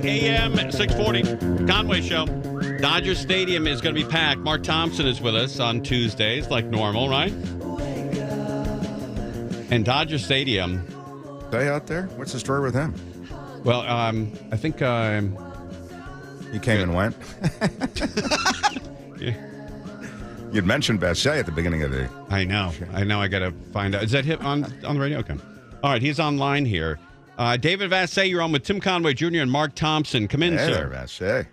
AM 640, Conway Show. Dodger Stadium is going to be packed. Mark Thompson is with us on Tuesdays, like normal, right? And Dodger Stadium. Stay out there? What's the story with him? Well, I think... He came and went. Yeah. You'd mentioned Vassell at the beginning of the... I know. I got to find out. Is that hit on the radio? Okay. All right, he's online here. David Vassell, you're on with Tim Conway Jr. and Mark Thompson. Come in, Hey sir. there, Vassell.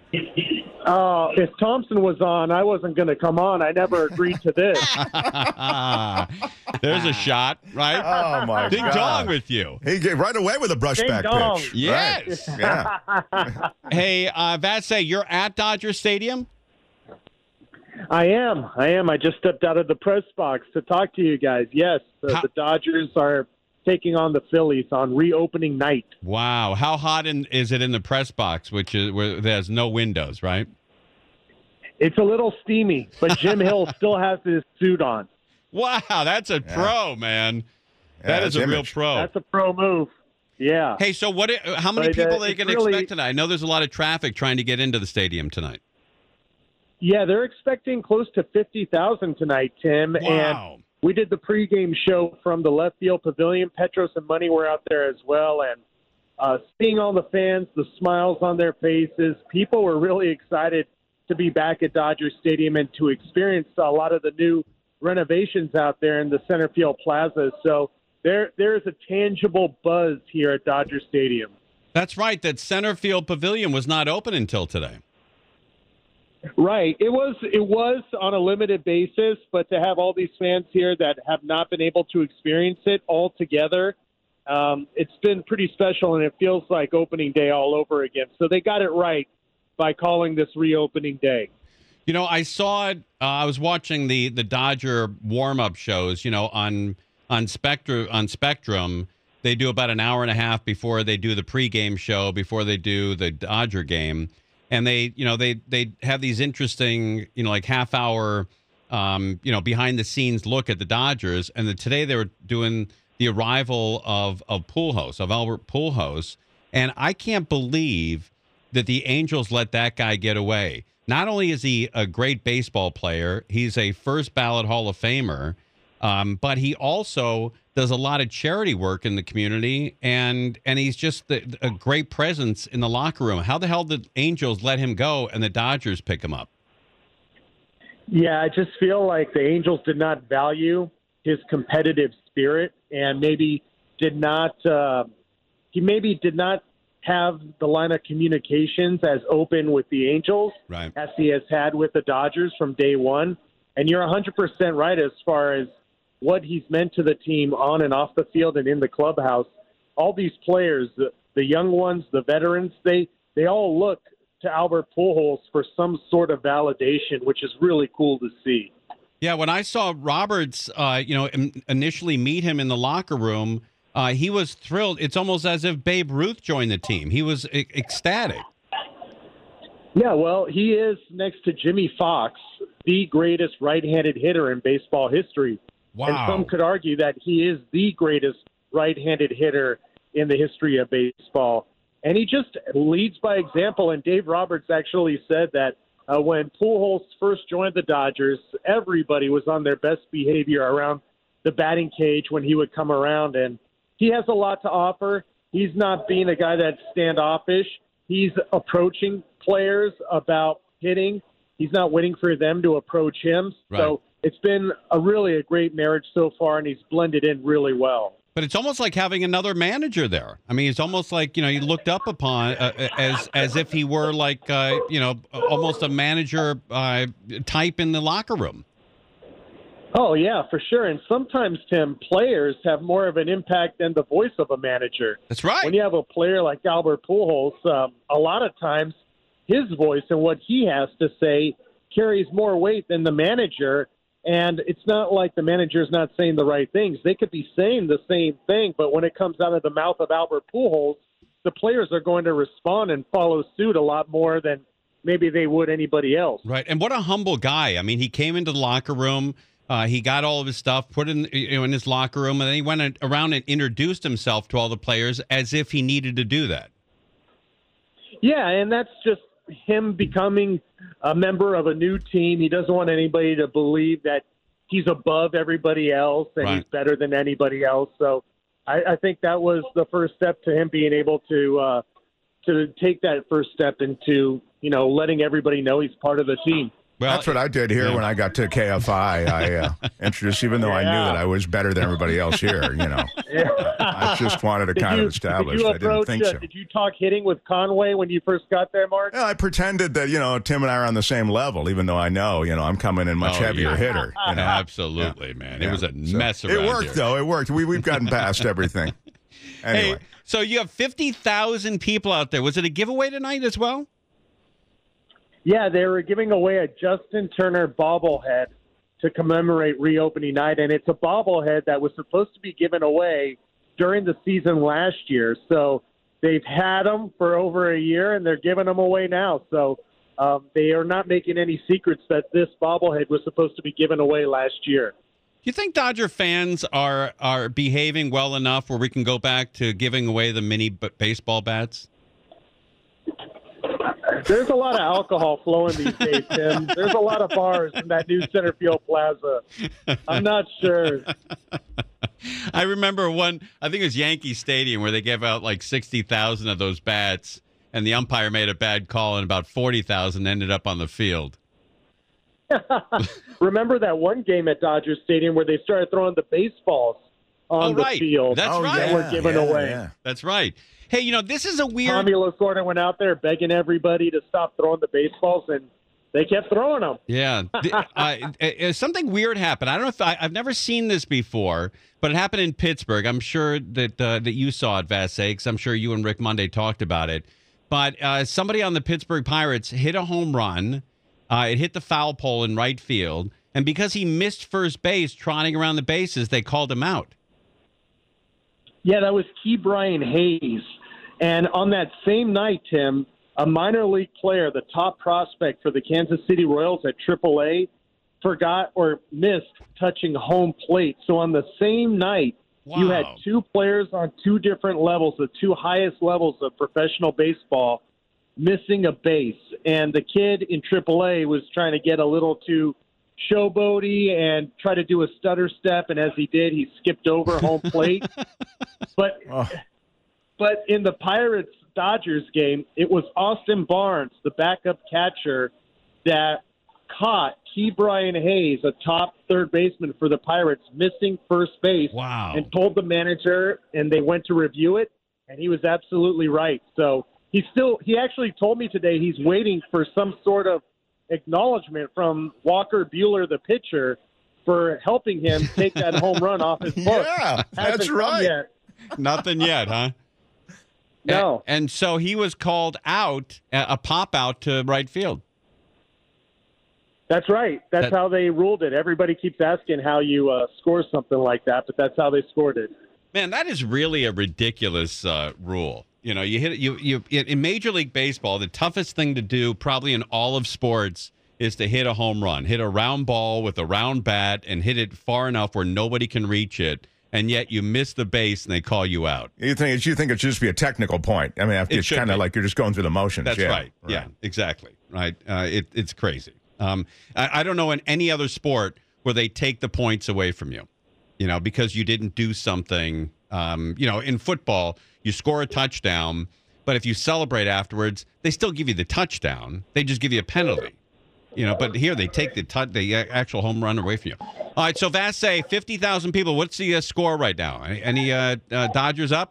If Thompson was on, I wasn't going to come on. I never agreed to this. There's a shot, right? Oh, my Ding God. dong with you. He get right away with a brushback Ding dong. pitch. Yes. Right. Yeah. Hey, Vassell, you're at Dodger Stadium? I am. I just stepped out of the press box to talk to you guys. Yes, the Dodgers are taking on the Phillies on reopening night. Wow. How hot is it in the press box, which is where there's no windows, right? It's a little steamy, but Jim Hill still has his suit on. Wow, that's a pro, man. That is that's a real image. pro. That's a pro move. Yeah. Hey, so how many But, people are they it's going to really- expect tonight? I know there's a lot of traffic trying to get into the stadium tonight. Yeah, they're expecting close to 50,000 tonight, Tim. Wow. And we did the pregame show from the left field pavilion. Petros and Money were out there as well. And seeing all the fans, the smiles on their faces, people were really excited to be back at Dodger Stadium and to experience a lot of the new renovations out there in the center field plaza. So there is a tangible buzz here at Dodger Stadium. That's right. That center field pavilion was not open until today. Right. It was on a limited basis, but to have all these fans here that have not been able to experience it all together, it's been pretty special, and it feels like opening day all over again. So they got it right by calling this reopening day. You know, I saw it. I was watching the Dodger warm-up shows, on Spectrum. They do about an hour and a half before they do the pregame show, before they do the Dodger game. And they have these interesting, like half-hour, behind-the-scenes look at the Dodgers. And today they were doing the arrival of Pujols, of Albert Pujols. And I can't believe that the Angels let that guy get away. Not only is he a great baseball player, he's a first-ballot Hall of Famer, but he also does a lot of charity work in the community, and he's just a great presence in the locker room. How the hell did Angels let him go and the Dodgers pick him up? Yeah, I just feel like the Angels did not value his competitive spirit and maybe did not have the line of communications as open with the Angels Right. as he has had with the Dodgers from day one. And you're 100% right as far as what he's meant to the team on and off the field and in the clubhouse. All these players, the young ones, the veterans, they all look to Albert Pujols for some sort of validation, which is really cool to see. Yeah, when I saw Roberts, initially meet him in the locker room, he was thrilled. It's almost as if Babe Ruth joined the team. He was ecstatic. Yeah, well, he is, next to Jimmy Fox, the greatest right-handed hitter in baseball history. Wow. And some could argue that he is the greatest right-handed hitter in the history of baseball. And he just leads by example. And Dave Roberts actually said that when Pujols first joined the Dodgers, everybody was on their best behavior around the batting cage when he would come around. And he has a lot to offer. He's not being a guy that's standoffish. He's approaching players about hitting. He's not waiting for them to approach him. Right. So it's been a great marriage so far, and he's blended in really well. But it's almost like having another manager there. I mean, it's almost like, he looked up upon as if he were like, almost a manager type in the locker room. Oh, yeah, for sure. And sometimes, Tim, players have more of an impact than the voice of a manager. That's right. When you have a player like Albert Pujols, a lot of times his voice and what he has to say carries more weight than the manager. And it's not like the manager's not saying the right things. They could be saying the same thing, but when it comes out of the mouth of Albert Pujols, the players are going to respond and follow suit a lot more than maybe they would anybody else. Right. And what a humble guy. I mean, he came into the locker room. He got all of his stuff, put in his locker room, and then he went around and introduced himself to all the players as if he needed to do that. Yeah, and that's just him becoming a member of a new team. He doesn't want anybody to believe that he's above everybody else and Right. he's better than anybody else. So I think that was the first step to him being able to take that first step into, letting everybody know he's part of the team. Well, That's what I did here when I got to KFI. I introduced, even though I knew that I was better than everybody else here, I just wanted to kind of establish. I didn't think so. Did you talk hitting with Conway when you first got there, Mark? Yeah, I pretended that, Tim and I are on the same level, even though I know, I'm coming in much heavier hitter. Absolutely, man. It was a mess around It worked, here. though. It worked. We've gotten past everything. Anyway. Hey, so you have 50,000 people out there. Was it a giveaway tonight as well? Yeah, they were giving away a Justin Turner bobblehead to commemorate reopening night, and it's a bobblehead that was supposed to be given away during the season last year. So they've had them for over a year, and they're giving them away now. So they are not making any secrets that this bobblehead was supposed to be given away last year. Do you think Dodger fans are behaving well enough where we can go back to giving away the mini baseball bats? There's a lot of alcohol flowing these days, Tim. There's a lot of bars in that new center field plaza. I'm not sure. I remember I think it was Yankee Stadium, where they gave out like 60,000 of those bats, and the umpire made a bad call, and about 40,000 ended up on the field. Remember that one game at Dodger Stadium where they started throwing the baseballs on the field? That's right. That were given away. Yeah. That's right. Hey, this is a weird... Tommy Lasorda went out there begging everybody to stop throwing the baseballs, and they kept throwing them. Yeah. Something weird happened. I don't know if I've never seen this before, but it happened in Pittsburgh. I'm sure that you saw it, Vassay, because I'm sure you and Rick Monday talked about it. But somebody on the Pittsburgh Pirates hit a home run. It hit the foul pole in right field. And because he missed first base trotting around the bases, they called him out. Yeah, that was Ke'Bryan Hayes. And on that same night, Tim, a minor league player, the top prospect for the Kansas City Royals at AAA, forgot or missed touching home plate. So on the same night, you had two players on two different levels, the two highest levels of professional baseball, missing a base. And the kid in AAA was trying to get a little too showboaty and try to do a stutter step, and as he did, he skipped over home plate. But in the Pirates-Dodgers game, it was Austin Barnes, the backup catcher, that caught Ke'Bryan Hayes, a top third baseman for the Pirates, missing first base. Wow. And told the manager, and they went to review it, and he was absolutely right. So he actually told me today he's waiting for some sort of acknowledgement from Walker Buehler, the pitcher, for helping him take that home run off his book. Yeah, that's Hasn't come right. yet. Nothing yet, huh? No. And so he was called out, a pop out to right field. That's right. That's how they ruled it. Everybody keeps asking how you score something like that, but that's how they scored it. Man, that is really a ridiculous rule. You hit it. You in Major League Baseball, the toughest thing to do, probably in all of sports, is to hit a home run, hit a round ball with a round bat, and hit it far enough where nobody can reach it. And yet you miss the base, and they call you out. You think it should just be a technical point? I mean, it's kind of like you're just going through the motions. That's right. Yeah, exactly. Right. It's crazy. I don't know in any other sport where they take the points away from you, because you didn't do something. In football, you score a touchdown, but if you celebrate afterwards, they still give you the touchdown. They just give you a penalty. But here they take the actual home run away from you. All right, so Vassay, 50,000 people. What's the score right now? Any Dodgers up?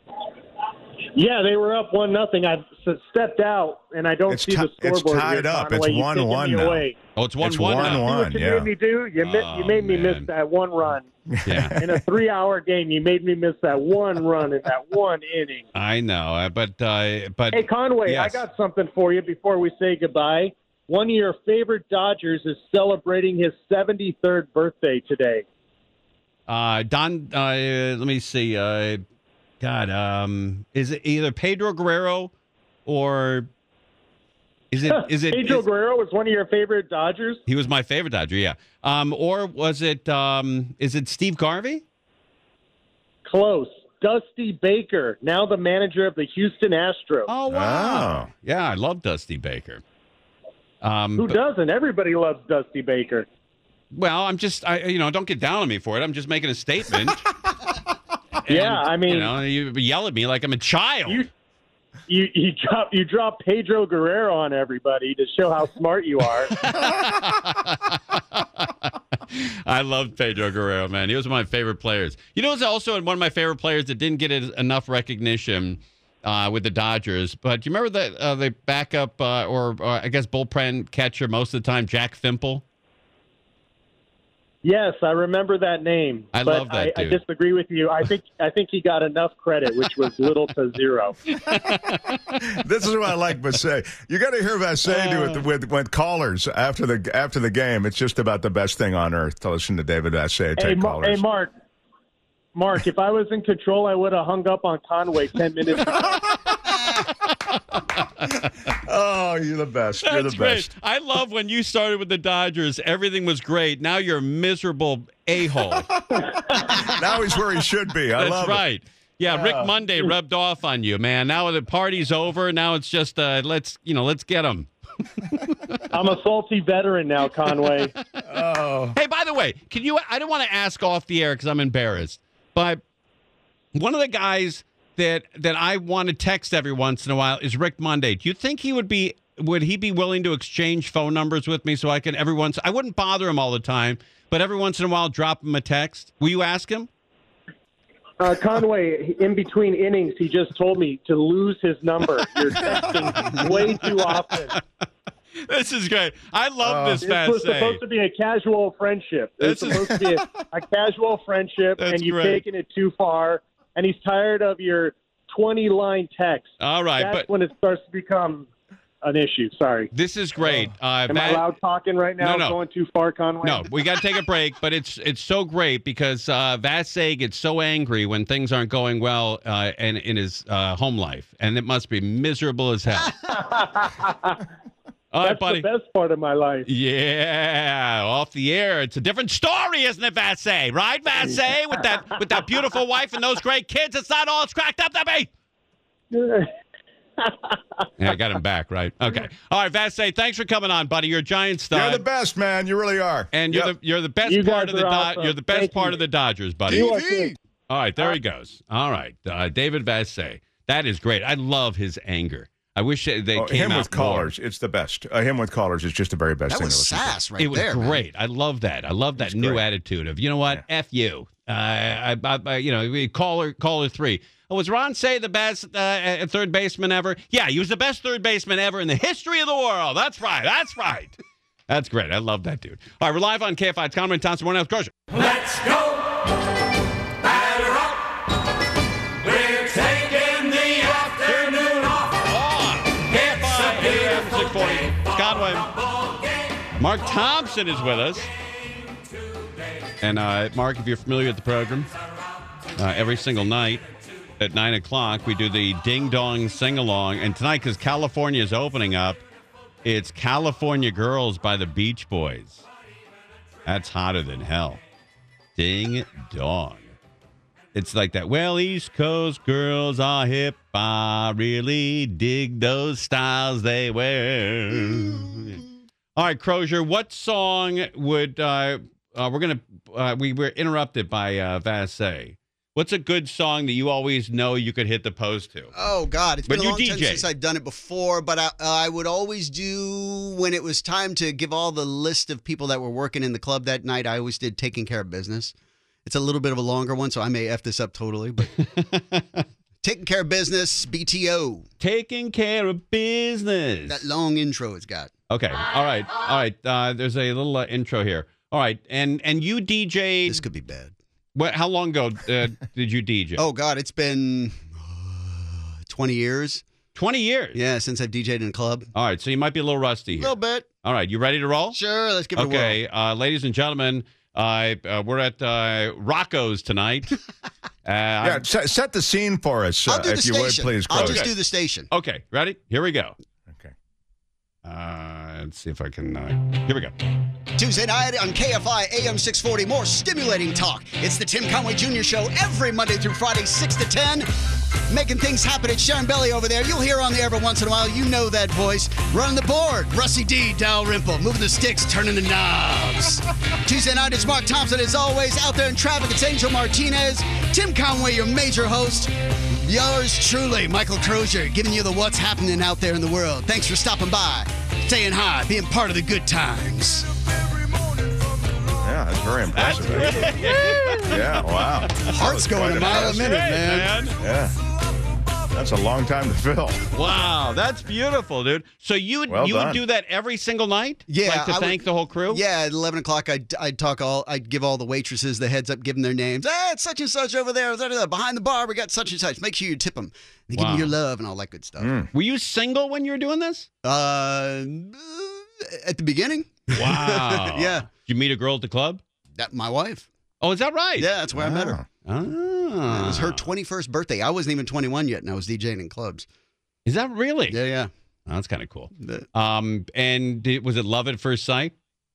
Yeah, they were up 1-0. I stepped out, and I don't see the scoreboard. It's tied here, up. Conway. It's 1-1 now. Away. Oh, it's 1-1 It's now. 1-1. You Yeah. made me do? You made me miss that one run. Yeah. In a 3-hour game, you made me miss that one run in that one inning. I know, but Hey, Conway, yes. I got something for you before we say goodbye. One of your favorite Dodgers is celebrating his 73rd birthday today. Don, let me see. Is it either Pedro Guerrero or is it Pedro Guerrero was one of your favorite Dodgers? He was my favorite Dodger, yeah. Or was it is it Steve Garvey? Close. Dusty Baker, now the manager of the Houston Astros. Oh, wow. Yeah, I love Dusty Baker. Who doesn't? Everybody loves Dusty Baker. Well, don't get down on me for it. I'm just making a statement. Yeah, I mean, you yell at me like I'm a child. You drop Pedro Guerrero on everybody to show how smart you are. I loved Pedro Guerrero, man. He was one of my favorite players. You know, it's also one of my favorite players that didn't get enough recognition with the Dodgers. But do you remember the backup or I guess bullpen catcher most of the time, Jack Fimple? Yes, I remember that name. I love that dude. I disagree with you. I think he got enough credit, which was little to zero. This is what I like Vassegh. You got to hear Vassegh do it with callers after the game. It's just about the best thing on earth to listen to David Vassegh take callers. Hey, Mark, if I was in control, I would have hung up on Conway 10 minutes ago. Oh, you're the best. You're the best. I love when you started with the Dodgers, everything was great. Now you're a miserable a-hole. Now he's where he should be. I love it. That's right. Yeah, Rick Monday rubbed off on you, man. Now the party's over. Now it's just let's get him. I'm a salty veteran now, Conway. Oh. Hey, by the way, I don't want to ask off the air because I'm embarrassed, but one of the guys that I want to text every once in a while is Rick Monday. Do you think would he be willing to exchange phone numbers with me so I can I wouldn't bother him all the time, but every once in a while drop him a text? Will you ask him? Conway, in between innings, he just told me to lose his number. You're texting way too often. This is great. I love this Vassegh. It was supposed to be a casual friendship. It was supposed to be a casual friendship, and you've taken it too far. And he's tired of your 20-line text. All right. That's when it starts to become an issue. Sorry. This is great. Am I loud talking right now? No. Going too far, Conway? No, we got to take a break, but it's so great because Vassegh gets so angry when things aren't going well in his home life, and it must be miserable as hell. All right, buddy. That's the best part of my life. Yeah, off the air. It's a different story, isn't it, Vassegh? Right, Vassegh? With that beautiful wife and those great kids, it's not all it's cracked up to be. Yeah, I got him back, right? Okay. All right, Vassegh, thanks for coming on, buddy. You're a giant star. You're the best, man. You really are. And you're the best part of the awesome. You're the best part of the Dodgers, buddy. All right, there he goes. All right, David Vassegh. That is great. I love his anger. I wish they came him out with callers. It's the best. Him with callers is just the very best thing. That was sass right there. It was great. Man. I love that. I love that new attitude of, you know what, F you. Caller 3. Was Ron Cey the best third baseman ever? Yeah, he was the best third baseman ever in the history of the world. That's right. That's right. That's great. I love that dude. All right, we're live on KFI. It's Conway Thompson, One House Crusher. Let's go. Batter up. We're taking the afternoon off. KFI, AM 640. Conway. Mark Thompson is with us. And Mark, if you're familiar with the program, every single night at 9 o'clock, we do the Ding Dong Sing-Along. And tonight, because California is opening up, it's California Girls by the Beach Boys. That's hotter than hell. Ding Dong. It's like that. Well, East Coast girls are hip. I really dig those styles they wear. All right, Crozier, what song would... we were interrupted by Vassegh. What's a good song that you always know you could hit the post to? Oh, God. It's been a long time DJ. since I've done it before, but I would always do, when it was time to give all the list of people that were working in the club that night, I always did Taking Care of Business. It's a little bit of a longer one, so I may F this up totally, but Taking Care of Business, BTO. Taking Care of Business. That long intro it's got. Okay. All right. There's a little intro here. All right. And you DJ'd. This could be bad. How long ago did you DJ? Oh, God, it's been 20 years. 20 years? Yeah, since I've DJ'd in a club. All right, so you might be a little rusty here. A little bit. All right, you ready to roll? Sure, let's give it a whirl. Okay, ladies and gentlemen, we're at Rocco's tonight. Set the scene for us, I'll do if you station. would, please. I'll Crozier. just do the station. Okay, ready? Here we go. Okay. Let's see if I can. Here we go. Tuesday night on KFI AM 640, more stimulating talk. It's the Tim Conway Jr. Show every Monday through Friday, 6 to 10. Making things happen at Sharon Belly over there. You'll hear on the air every once in a while. You know that voice. Running the board, Rusty D, Dalrymple. Moving the sticks, turning the knobs. Tuesday night, it's Mark Thompson. As always, out there in traffic, it's Angel Martinez. Tim Conway, your major host. Yours truly, Michael Crozier, giving you the what's happening out there in the world. Thanks for stopping by, staying high, being part of the good times. Yeah, that's very impressive. Yeah, wow. Heart's going a mile a minute, man. Yeah. That's a long time to fill. Wow, that's beautiful, dude. So you would do that every single night? Yeah, like to thank the whole crew? Yeah, at 11 o'clock, I'd give all the waitresses the heads up, give them their names. Hey, it's such and such over there. Behind the bar, we got such and such. Make sure you tip them. And give them your love and all that good stuff. Were you single when you were doing this? At the beginning. Wow. Yeah. Did you meet a girl at the club? My wife. Oh, is that right? Yeah, that's where I met her. Ah. It was her 21st birthday. I wasn't even 21 yet, and I was DJing in clubs. Is that really? Yeah. Oh, that's kind of cool. And was it love at first sight?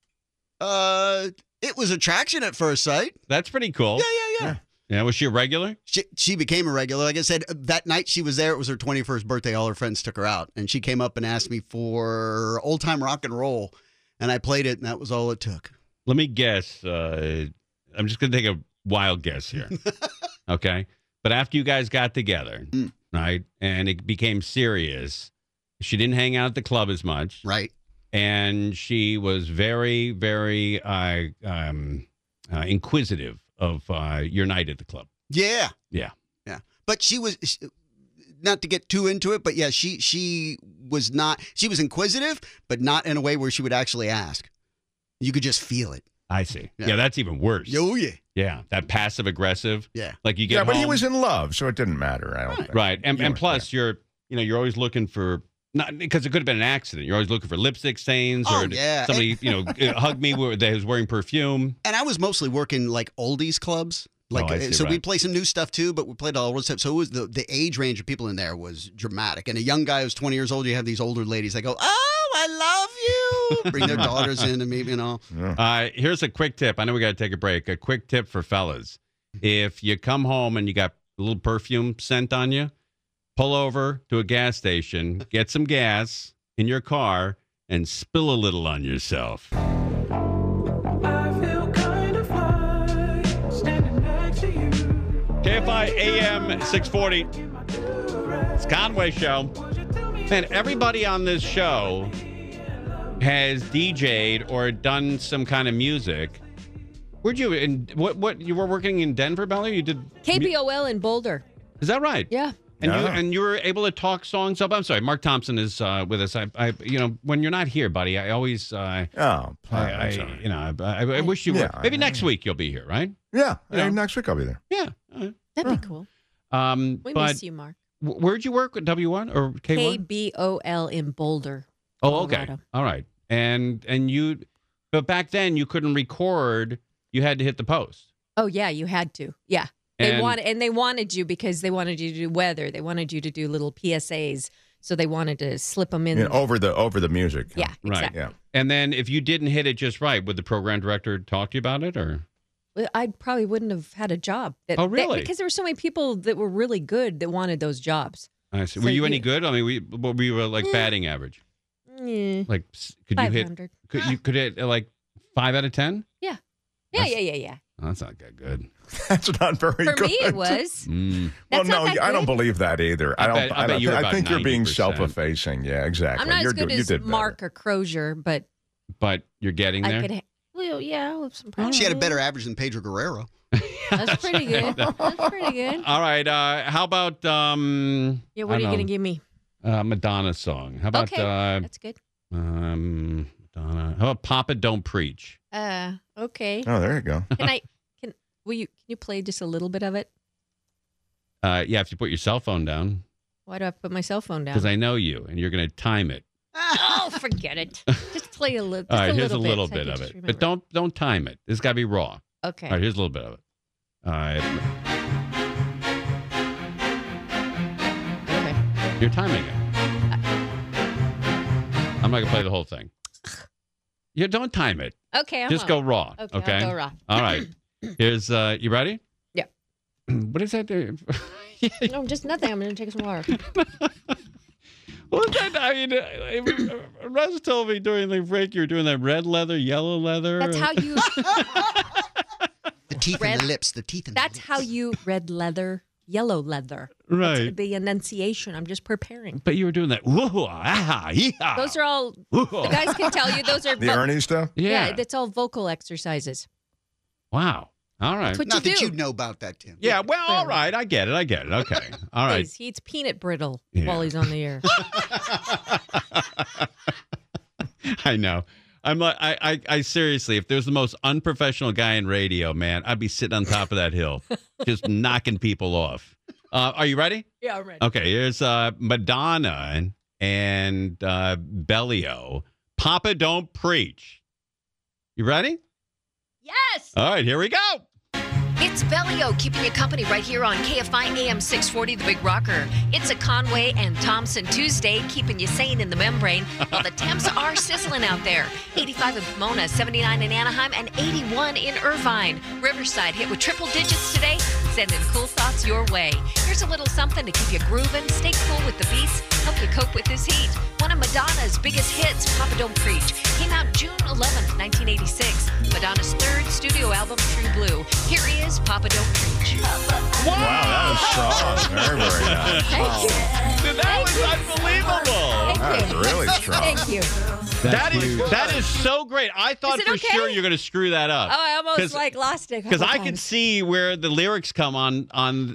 It was attraction at first sight. That's pretty cool. Yeah. Yeah, was she a regular? She became a regular. Like I said, that night she was there. It was her 21st birthday. All her friends took her out, and she came up and asked me for old time rock and roll, and I played it, and that was all it took. Let me guess. I'm just going to take a wild guess here. Okay. But after you guys got together, right, and it became serious, she didn't hang out at the club as much. Right. And she was very, very inquisitive of your night at the club. Yeah. Yeah. But she was, not to get too into it, but yeah, she was inquisitive, but not in a way where she would actually ask. You could just feel it. I see. Yeah, that's even worse. Oh, yeah. Yeah, that passive aggressive. Yeah. Like you get Yeah, but he home- was in love, so it didn't matter, I don't think. Right. And plus you're always looking for, not because it could have been an accident. You're always looking for lipstick stains or somebody, hugged me that was wearing perfume. And I was mostly working like oldies clubs. We play some new stuff too, but we played all old stuff. So it was the age range of people in there was dramatic. And a young guy who's 20 years old, you have these older ladies that go, "Oh, I love you." Bring their daughters in to meet, Here's a quick tip. I know we got to take a break. A quick tip for fellas. If you come home and you got a little perfume scent on you, pull over to a gas station, get some gas in your car, and spill a little on yourself. KFI AM 640. It's Conway Show. Man, everybody on this show has DJ'd or done some kind of music. Where'd you what you were working in Denver, Belly? You did KBOL in Boulder. Is that right? Yeah. And you were able to talk songs up. I'm sorry, Mark Thompson is with us. I when you're not here, buddy, I always I wish you were. Maybe next week you'll be here, right? Yeah, next week I'll be there. Yeah. That'd be cool. We miss you, Mark. Where'd you work with W1 or K1? KBOL in Boulder. Oh, okay. Colorado. All right. And you, but back then you couldn't record. You had to hit the post. Oh yeah, you had to. Yeah. They wanted you because they wanted you to do weather. They wanted you to do little PSAs. So they wanted to slip them in over the music. Yeah, exactly. Right. Yeah. And then if you didn't hit it just right, would the program director talk to you about it or? I probably wouldn't have had a job. Oh, really? Because there were so many people that were really good that wanted those jobs. I see. Were you any good? I mean, we were like batting average. Like, could you hit? 500. Could hit like 5 out of 10? Yeah. Yeah. Oh, that's not that good. That's not very good. For me, it was. Well, no, I don't believe that either. I think you're being 90%. self-effacing. Yeah, exactly. I'm not as good as you did Mark or Crozier, but you're getting there. I'll have some problems. She had a better average than Pedro Guerrero. That's pretty good. That's pretty good. All right. How about what are you going to give me? Madonna song. How about that's good. Madonna. How about Papa Don't Preach? Okay. Oh, there you go. Can you play just a little bit of it? Yeah, if you put your cell phone down. Why do I put my cell phone down? Because I know you, and you're going to time it. Oh, forget it. Just play a little. All right, here's a little bit of it, but don't time it. It's got to be raw. Okay. All right, here's a little bit of it. All right. Okay. You're timing it. I'm not gonna play the whole thing. You don't time it. Okay, Just go raw. Okay, I'll go raw. All right. Here's. You ready? Yeah. What is that? No, just nothing. I'm going to take some water. What is that? I mean, Russ told me during the break you were doing that red leather, yellow leather. That's how you. The teeth and the lips. The teeth and That's the lips. how you red leather, yellow leather. Right. That's the enunciation. I'm just preparing. But you were doing that. Whoa, ah, yeehaw. Those are all. The guys can tell you those are. The Ernie stuff? Yeah. That's all vocal exercises. Wow. All right. That's what Not you that do. you know about that, Tim. Yeah, well, all right. I get it. Okay. All right. He eats peanut brittle Yeah. while he's on the air. I know. I'm like, I seriously, if there's the most unprofessional guy in radio, man, I'd be sitting on top of that hill, just knocking people off. Are you ready? Yeah, I'm ready. Okay, here's Madonna and Bellio. Papa Don't Preach. You ready? Yes. All right, here we go. It's Bellio keeping you company right here on KFI AM 640, The Big Rocker. It's a Conway and Thompson Tuesday, keeping you sane in the membrane while the temps are sizzling out there. 85 in Pomona, 79 in Anaheim, and 81 in Irvine. Riverside hit with triple digits today, sending cool thoughts your way. Here's a little something to keep you grooving, stay cool with the beats, help you cope with this heat. One of Madonna's biggest hits, Papa Don't Preach, came out June 11th, 1986. Madonna's third studio album, True Blue. Here he is, Papa Don't Preach. Wow, that was strong. Very, very nice. Thank you. Dude, that was unbelievable. That was really strong. Thank you. That is so great. I thought Is it for okay? sure you're going to screw that up. Oh, I 'Cause- almost lost it. Because I could see where the lyrics come on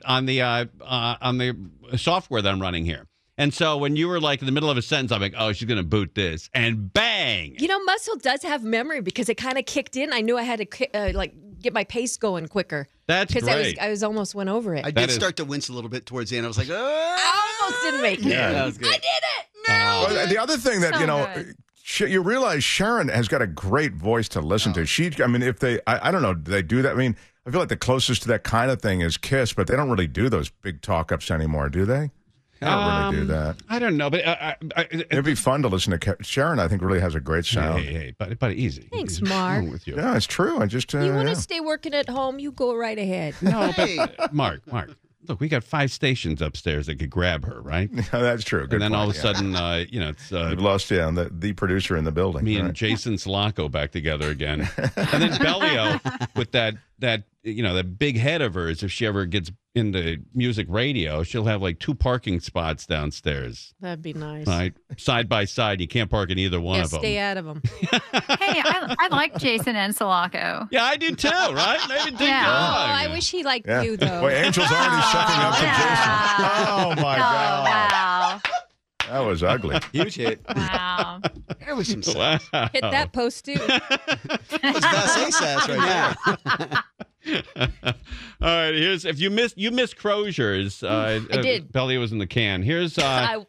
the software that I'm running here. And so when you were like in the middle of a sentence, I'm like, oh, she's going to boot this. And bang. You know, muscle does have memory because it kind of kicked in. I knew I had to get my pace going quicker. That's Because great. I was almost went over it. I That did is- start to wince a little bit towards the end. I was like, I almost didn't make it. Yeah. That was good. I did it. Well, the other thing that, So you know, good. you realize Sharon has got a great voice to listen to. I mean, if they, I don't know, do they do that? I mean, I feel like the closest to that kind of thing is Kiss, but they don't really do those big talk-ups anymore, do they? They don't really do that. I don't know, but It'd be fun to listen to Sharon. I think really has a great sound. hey, but easy. Thanks, Easy. What's Mark. wrong with you? Yeah, it's true. I just You want yeah. to stay working at home? You go right ahead. No, Hey. but Mark, look, we got 5 stations upstairs that could grab her, right? Yeah, that's true. Good And then point, all of a yeah. sudden, it's We've lost the producer in the building. me and right. Jason Salako back together again. And then Bellio with that big head of hers. If she ever gets into music radio, she'll have like 2 parking spots downstairs, That'd be nice. right, side by side. You can't park in either one Yeah, of them. stay out of them. Hey, I like Jason and Soloco. Yeah, I do too, right? Maybe ding Yeah. dong. Oh, I wish he liked Yeah. you, though. Boy, Angel's already sucking up to yeah. Jason. Oh, my Oh, God. wow. That was ugly. Huge hit. Wow. there was some Wow. Hit that post, too. That's Vasse sass right there. All right, here's if you missed Crozier's. I did. Belly was in the can. Here's Whoa.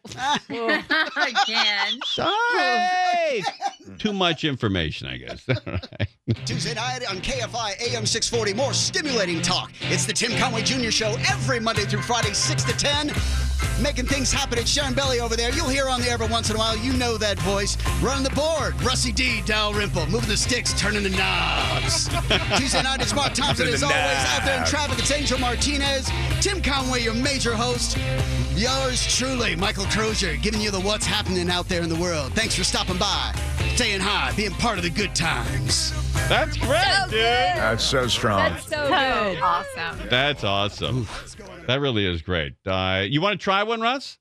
Again. sorry. Too much information, I guess. All right. Tuesday night on KFI AM 640. More stimulating talk. It's the Tim Conway Jr. Show every Monday through Friday, 6 to 10. Making things happen at Sharon Belly over there. You'll hear on the air every once in a while. You know that voice. Running the board, Russie D, Dalrymple. Moving the sticks, turning the knobs. Tuesday night, it's Mark Thompson. Turning As the always, out there in knobs. traffic, it's Angel Martinez. Tim Conway, your major host. Yours truly, Michael Crozier, giving you the what's happening out there in the world. Thanks for stopping by, staying high, being part of the good times. That's great, So dude. good. That's so strong. That's so So good. awesome. That's awesome. That really is great. You want to try one, Russ?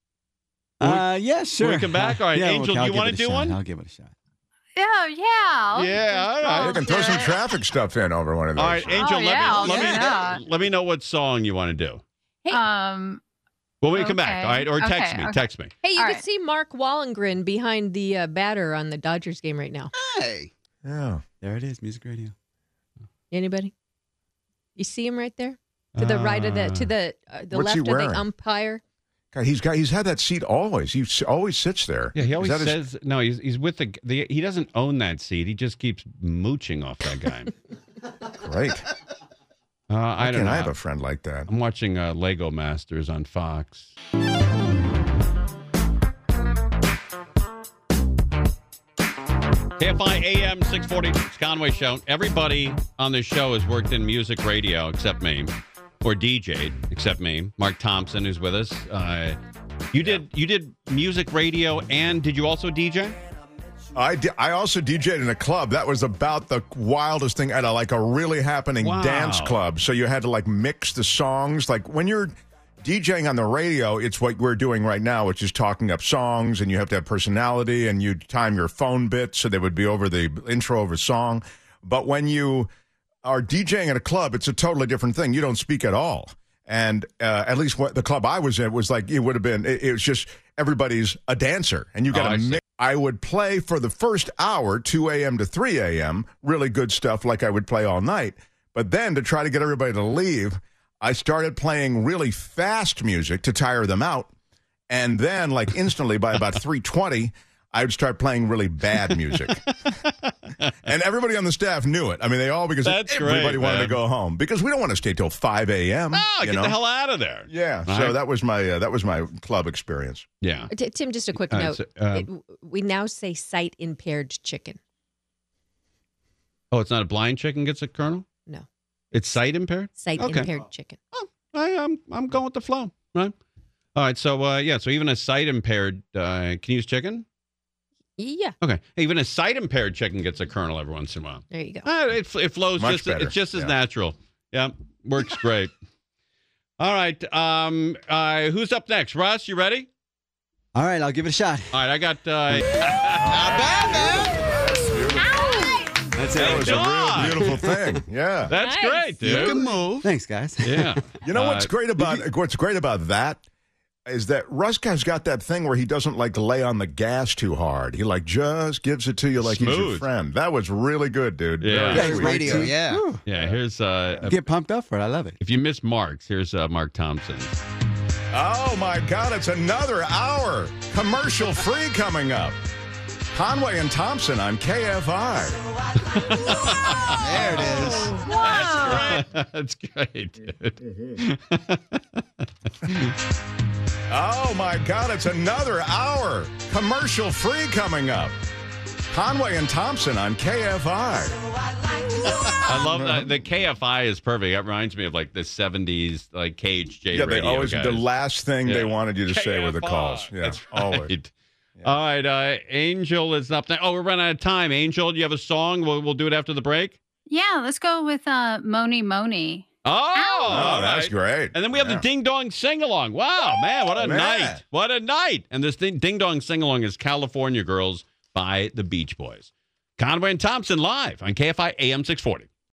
Yeah, sure. When we come back? All right, Yeah, Angel, I'll you give wanna it a do shot. one? I'll give it a shot. Oh, yeah. Yeah, all right. You can throw some traffic stuff in over one of those. All right, Angel, Oh, yeah, I'll do that. let me know what song you want to do. When we come back, Okay. all right? Or text Okay, me. okay. Text me. Hey, you All can right. see Mark Wallengren behind the batter on the Dodgers game right now. Hey. Yeah. There it is, music radio. Anybody? You see him right there? To the right of the What's he left of wearing? the umpire. God, he's had that seat always. He always sits there. Yeah, he Is always that his- says no. He's with the. He doesn't own that seat. He just keeps mooching off that guy. Great. I don't Can know. I have a friend like that? I'm watching Lego Masters on Fox. KFI AM 640, it's Conway Show. Everybody on this show has worked in music radio except me, or DJ'd except me. Mark Thompson, who's with us. You did music radio, and did you also DJ? I also DJ'd in a club. That was about the wildest thing at a really happening dance club. So you had to mix the songs. Like when you're DJing on the radio, it's what we're doing right now, which is talking up songs, and you have to have personality, and you time your phone bits so they would be over the intro of a song. But when you are DJing at a club, it's a totally different thing. You don't speak at all. And at least the club I was in was it would have been, it was just everybody's a dancer, and you got to mix. I would play for the first hour, 2 a.m. to 3 a.m., really good stuff like I would play all night. But then to try to get everybody to leave, I started playing really fast music to tire them out. And then, instantly, by about 3:20, I would start playing really bad music. And everybody on the staff knew it. I mean, because everybody wanted to go home. Because we don't want to stay till 5 a.m. No, get the hell out of there. Yeah, so that was my club experience. Yeah. Tim, just a quick note. We now say sight-impaired chicken. Oh, it's not a blind chicken gets a kernel? No. It's sight-impaired? Sight-impaired chicken. Oh, I'm going with the flow, right? All right, so so even a sight-impaired can use chicken? Yeah. Okay. Even a sight-impaired chicken gets a kernel every once in a while. There you go. It flows Much better. It's just as natural. Yeah, works great. All right. Who's up next? Russ, you ready? All right, I'll give it a shot. All right, I got... Not bad, man. That's That it. was a real beautiful thing. Yeah. That's Nice. great, dude. You can move. Thanks, guys. Yeah. You know what's great about that is that Russ has got that thing where he doesn't lay on the gas too hard. He just gives it to you like he's your Smooth. friend. That was really good, dude. Yeah. Very Great sweet. radio, yeah. Whew. Yeah, here's... I get pumped up for it. I love it. if you miss Mark's, here's Mark Thompson. Oh my God, it's another hour. Commercial free coming up. Conway and Thompson on KFI. There it is. That's great, dude. Oh my God, it's another hour. Commercial free coming up. Conway and Thompson on KFI. I love that. The KFI is perfect. That reminds me of the 70s KHJ Yeah, they radio always, guys. the last thing they Yeah. wanted you to say were the KFI. calls. Yeah, That's always. right. All right, Angel is up next. Oh, we're running out of time. Angel, do you have a song? We'll do it after the break. Yeah, let's go with Moni Moni. Oh, all that's right. great. And then we have the Ding Dong Sing Along. Wow, man, what a man. night. What a night. And this Ding Dong Sing Along is California Girls by the Beach Boys. Conway and Thompson live on KFI AM 640.